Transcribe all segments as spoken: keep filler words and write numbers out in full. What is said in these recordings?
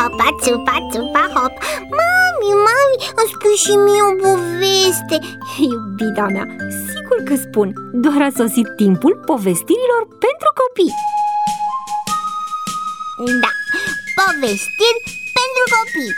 țupa, țupa, țupa, hop. Mami, mami, îmi spui și mie o poveste. Iubita mea, sigur că spun. Doar a sosit timpul povestirilor pentru copii. Da, povestiri pentru copii.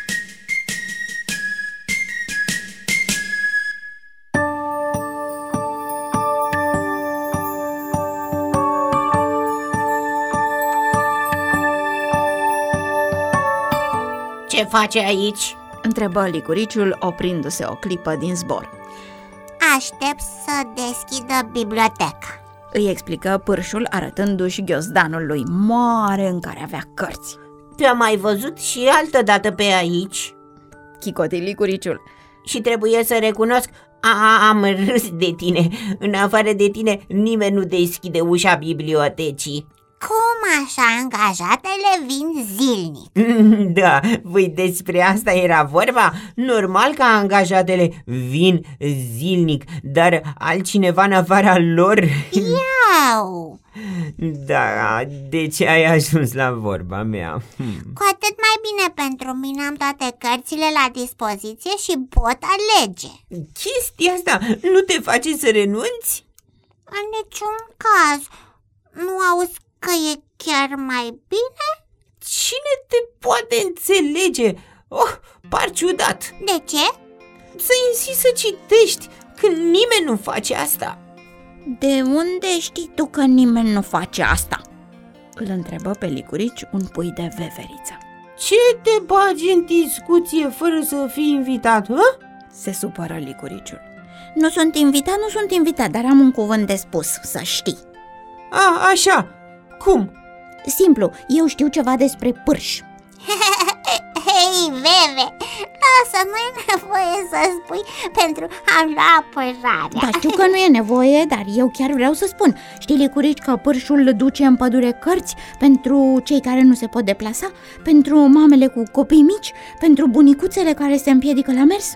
Ce face aici? Întrebă licuriciul, oprindu-se o clipă din zbor. Aștept să deschidă biblioteca, Îi explică pârșul, arătându-și ghiozdanul lui mare în care avea cărți. Te-am mai văzut și altă dată pe aici Chicoti licuriciul. și trebuie să recunosc, a, am râs de tine. În afară de tine, nimeni nu deschide ușa bibliotecii. Cum așa angajatele vin zilnic? Da, voi despre asta era vorba? Normal că angajatele vin zilnic, dar altcineva în afara lor? Iau! Da, de ce ai ajuns la vorba mea? Hmm. Cu atât mai bine pentru mine, am toate cărțile la dispoziție și pot alege. Chestia asta nu te face să renunți? În niciun caz. Nu auzi că e chiar mai bine? Cine te poate înțelege? Oh, par ciudat. De ce? Să insisti să citești când nimeni nu face asta. De unde știi tu că nimeni nu face asta? Îl întrebă pe licurici un pui de veveriță. Ce te bagi în discuție fără să fii invitat, hă? Se supără licuriciul. Nu sunt invitat, nu sunt invitat, dar am un cuvânt de spus, să știi. A, așa, cum? Simplu, eu știu ceva despre pârș. Hei, Veve, lasă, nu e nevoie să spui pentru a lua apărarea. Da, știu că nu e nevoie, dar eu chiar vreau să spun. Știi, licurici, că pârșul duce în pădure cărți pentru cei care nu se pot deplasa, pentru mamele cu copii mici, pentru bunicuțele care se împiedică la mers?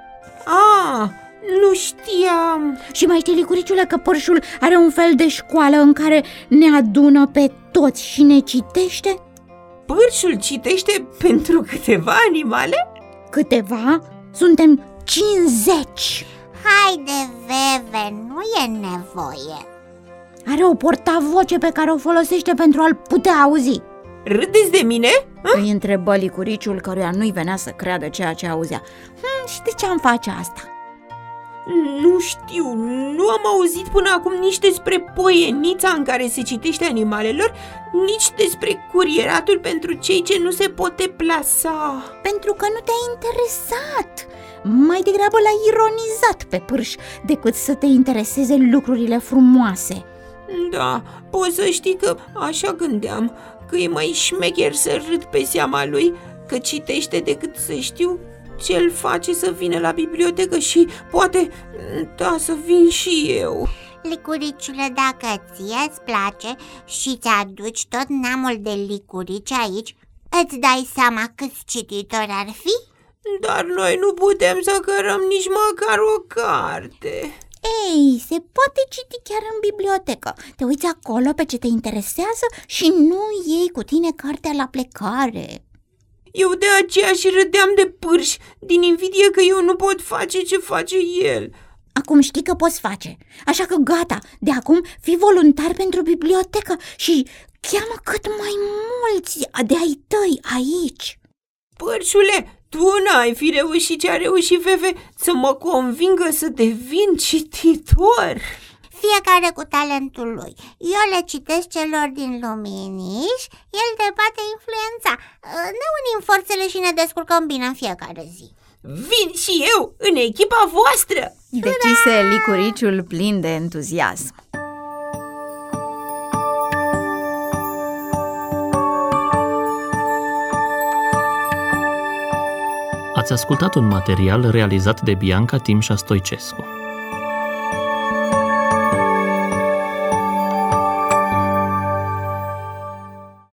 A, nu știam. Și mai știi, licuriciule, că pârșul are un fel de școală în care ne adună pe toți și ne citește? Pârșul citește pentru câteva animale? Câteva? Suntem cincizeci. Haide, Veve, nu e nevoie. Are o portavoce pe care o folosește pentru a-l putea auzi. Râdeți de mine? Hă? Îi întrebă licuriciul, căruia nu-i venea să creadă ceea ce auzea. Hm, și de ce am face asta? Nu știu, nu am auzit până acum nici despre poienița în care se citește animalelor, nici despre curieratul pentru cei ce nu se pot deplasa. Pentru că nu te-a interesat. Mai degrabă l-ai ironizat pe pârș decât să te intereseze lucrurile frumoase. Da, poți să știi că așa gândeam, că e mai șmecher să râd pe seama lui, că citește, decât să știu ce-l face să vină la bibliotecă și poate, da, să vin și eu. Licuriciule, dacă ție îți place și ți-aduci tot neamul de licurici aici, îți dai seama câți cititori ar fi? Dar noi nu putem să cărăm nici măcar o carte. Ei, se poate citi chiar în bibliotecă. Te uiți acolo pe ce te interesează și nu iei cu tine cartea la plecare. Eu de aceea și râdeam de pârș, din invidie că eu nu pot face ce face el. Acum știi că poți face, așa că gata, de acum fii voluntar pentru bibliotecă și cheamă cât mai mulți de-ai tăi aici. Pârșule, tu n-ai fi reușit ce a reușit Veve, să mă convingă să devin cititor. Fiecare cu talentul lui. Eu le citesc celor din luminiș, el te poate influența. Ne unim forțele și ne descurcăm bine în fiecare zi. Vin și eu în echipa voastră! Decise licuriciul plin de entuziasm. Ați ascultat un material realizat de Bianca Timșa Stoicescu.